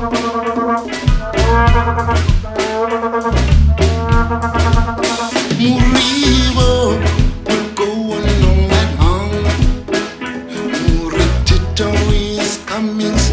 River will go along and on. Muratito is coming